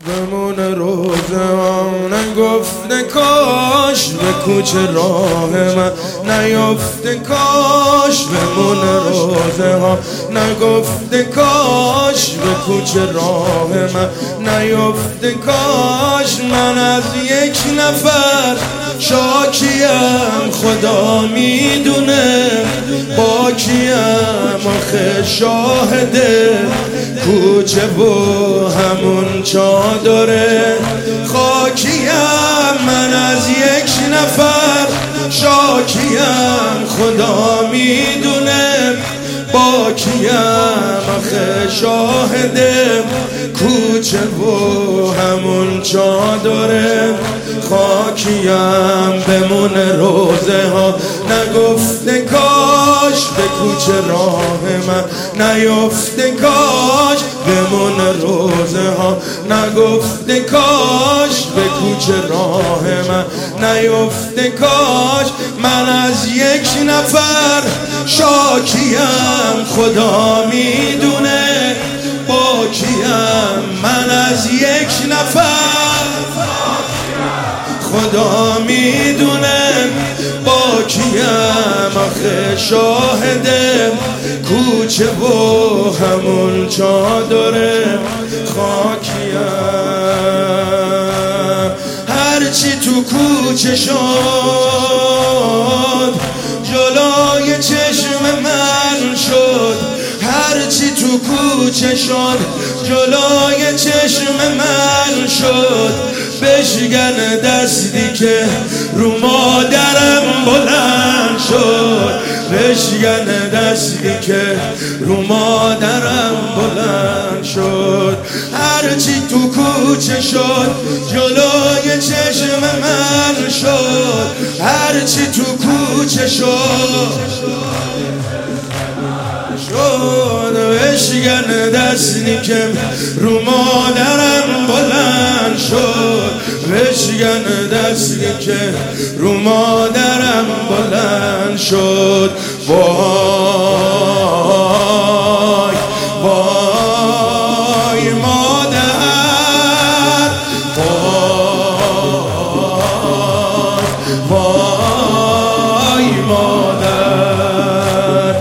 بمون روزه ها نگفته کاش به کوچه راه من نیفته کاش بمون روزه ها نگفته کاش به کوچه راه من نیفته کاش من از یک نفر شاکیم خدا میدونه باکیم آخه شاهده کوچه و همون چادره خاکیم من از یک نفر شاکیم خدا میدونه باکیم آخه شاهده کوچه و همون چادره خاکیم بمونه روزه ها نگفته کاش به کوچه راه من نیفته کاش بمونه روزه ها نگفته کاش به کوچه راه من نیفته کاش من از یک نفر شاکیم خدا میدونه باکیم من از یک نفر خدا میدونه باکیم آخه شاهده کوچه و همون چادره خاکیم هرچی تو کوچه شد جلوی چشم من شد هرچی تو کوچه شد جلوی چشم من شد بشکن دستی که رو مادرم بلند شد بشکن دستی که رو مادرم بلند شد هرچی تو کوچه شد جلوی چشم من شد هرچی تو کوچه شد بشکن دستی که رو مادرم بلند شد بشکن دستی که رو مادرم بلند شد وای وای مادر وای وای مادر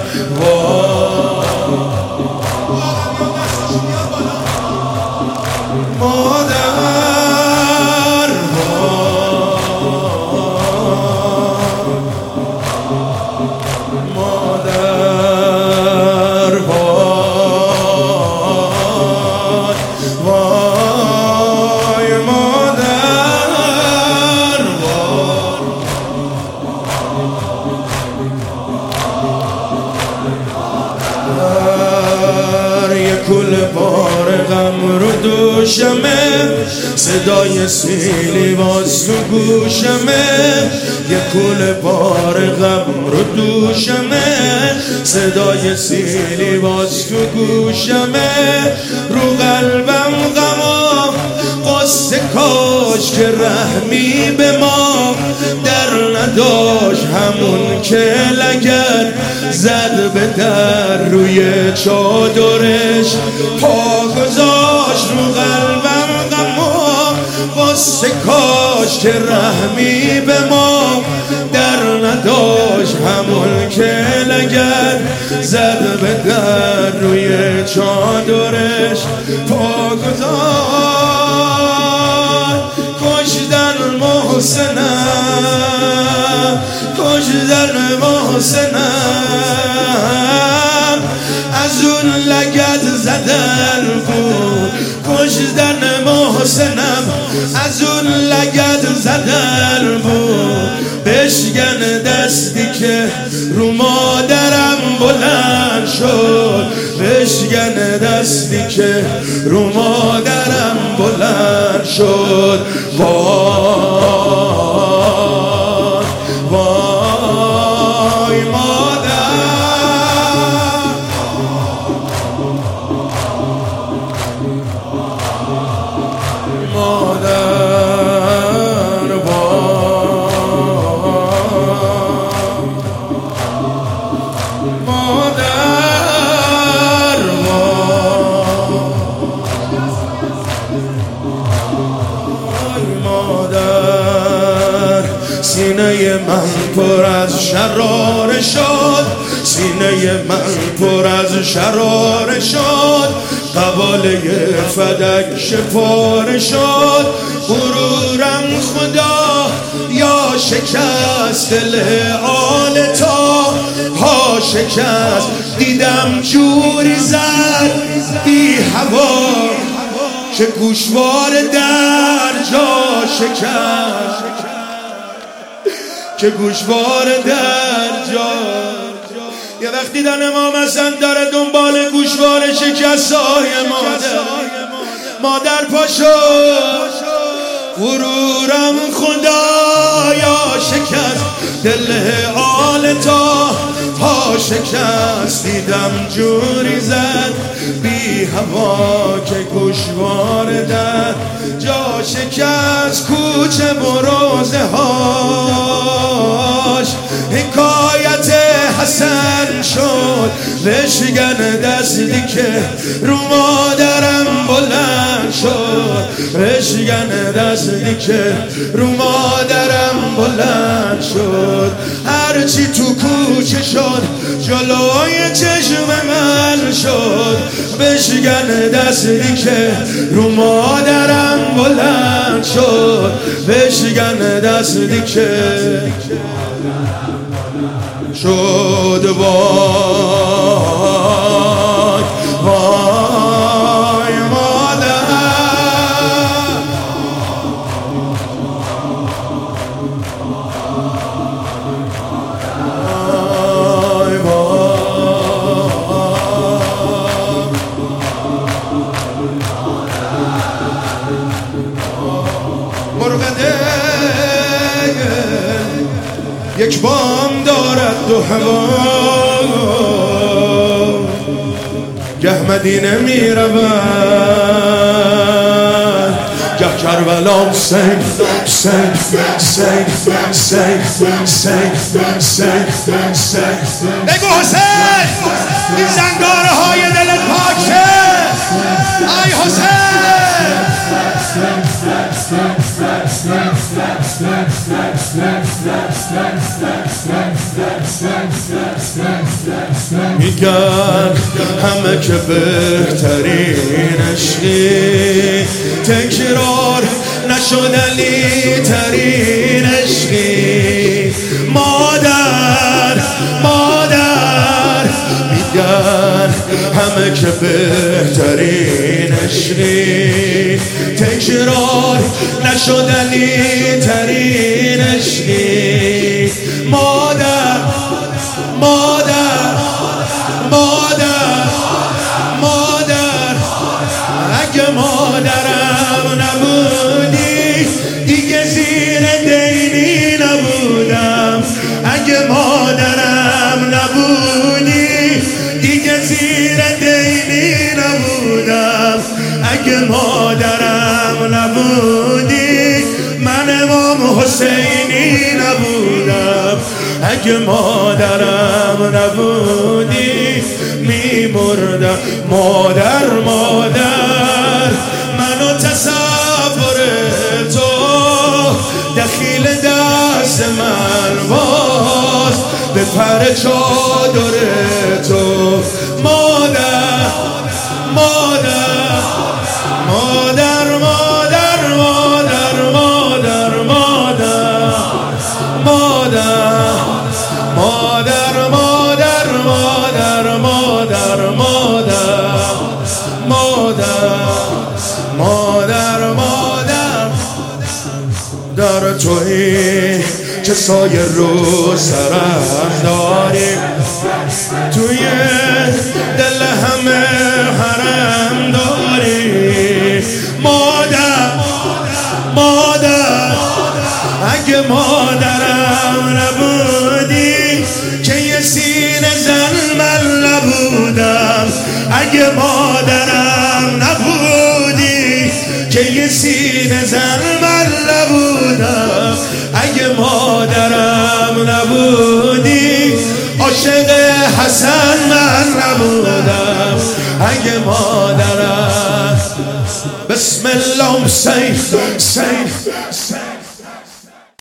کل بار غم رو دوشمه صدای سیلی باز تو گوشمه یه کل بار غم رو دوشمه صدای سیلی باز تو گوشمه رو قلبم غما قصه کاش که رحمی به ما در نداشت همون که لگد زد به در روی چادرش پا گذاشت رو قلبم غما قصه کاش که رحمی به ما در نداشت همون که لگد زد به در روی چادرش پا گذاشت کشتن محسنم کشتن محسنم از اون لگد زدن بود کشتن محسنم از اون لگد زدن بود بشکن دستی که رو مادرم بلند شد بشکن دستی که رو مادرم بلند شد وای وای مادر مادر مادر سینه من پر از شراره شد، سینه من پر از شراره شد، قباله فدک شپاره شد. غرورم خدا یا شکست، دل آل تا ها شکست. دیدم جوری زد بی هوا که گوشوار در جا شکست، که گوشوار در جا. یه وقتی دیدن امام حسن داره دنبال گوشوار شکستای مادر پاشو. غرورم خدایا شکست، دل آل تا ها شکست. دیدم جوری زد بی هوا که گوشوار در جا شکست. کوچه بروزه هاش حکایت حسن شد، رشگن دستی که رو مادرم بلند شد، رشگن دستی که رو مادرم بلند شد. هرچی تو کوچه شد جلوی چشم من شد، بشگن دستی که رو مادرم بلند شد، بشگن دستی که شد. وای وای مادر، وای وای مرغده یک بام دارد دو هوا، گه مدینه می رود، گه کربلا. حسین حسین حسین حسین حسین حسین. بگو حسین، این زنگاره های دلت پاکه. ای حسین میگن همه که بهترین عشقی، تکرار نشدنی ترین عشقی. مادر مادر میگن همه که بهترین عشقی، تکرار نشدنی ترین عشقی. مادر مادر مادر مادر، اگه مادرم نبودی دیگه زیر دینی نبودم، اگه مادرم نبودی دیگه زیر دینی نبودم، اگه مادرم نبودی من امام حسینی نبودم، اگه مادرم نبودی میمردم. مادر مادر منو تصور تو دخیل دست من باز به پر چادر تو. مادر مادر مادر مادر مادر مادر مادر مادر مادر مادر مادر مادر مادر مادر در تویی که سایه رو سرم داری، توی دل همه حرم داری. مادر مادر اگه مادرم نبودی که یه سینه زن من نبودم، اگه مادرم نبودی که یه سینه زن من نبودم، اگه مادرم نبودی عاشق حسن من نبودم، اگه مادرم. بسم الله. حسین حسین